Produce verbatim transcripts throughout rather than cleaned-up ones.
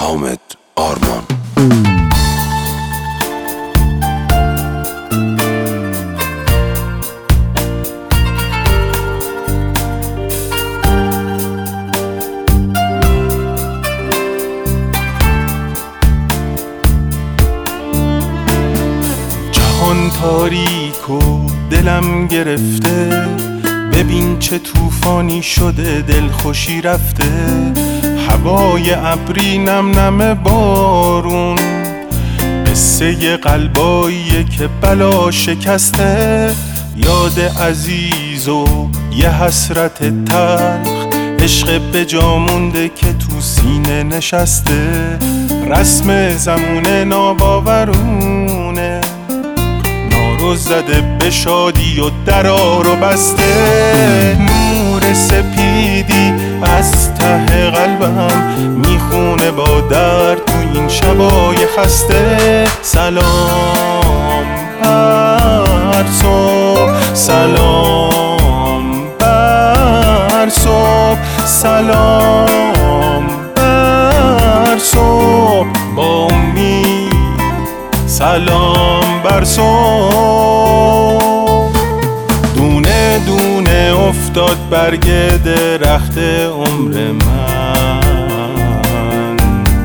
حامد آرمان. جهان تاریک و دلم گرفته، ببین چه طوفانی شده، دلخوشی رفته. هوای ابری نم نم بارون، قصه قلباییه که بلا شکسته. یاد عزیز و یه حسرت تلخ، عشق به جا مونده که تو سینه نشسته. رسم زمونه ناباورونه، نارو زده به شادی و درا رو بسته. نور سپیدی از ته قلبم میخونه با درد تو این شبای خسته. سلام بر صبح، سلام بر صبح، سلام بر صبح با امید. سلام بر صبح. دونه دونه افتاد برگ درخت عمر من،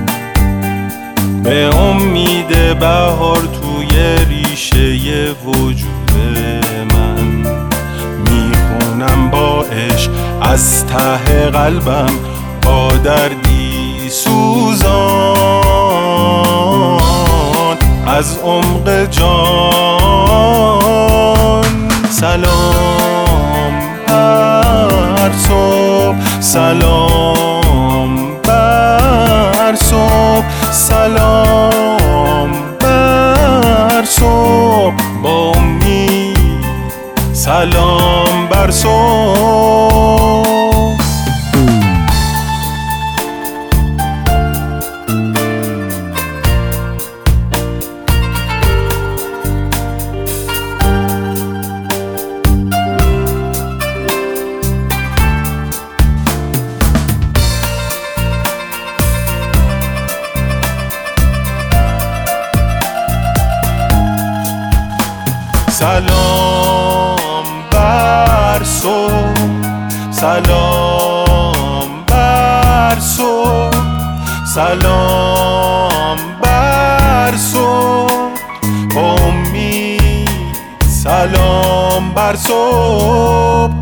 به امید بهار توی ریشه وجود من. میخونم با عشق از ته قلبم، با دردی سوزان از عمق جان. سلام بر صبح، سلام بر صبح، سلام بر صبح با امید. سلام بر صبح. سلام بر صبح، سلام بر صبح، سلام بر صبح با امید. سلام بر صبح.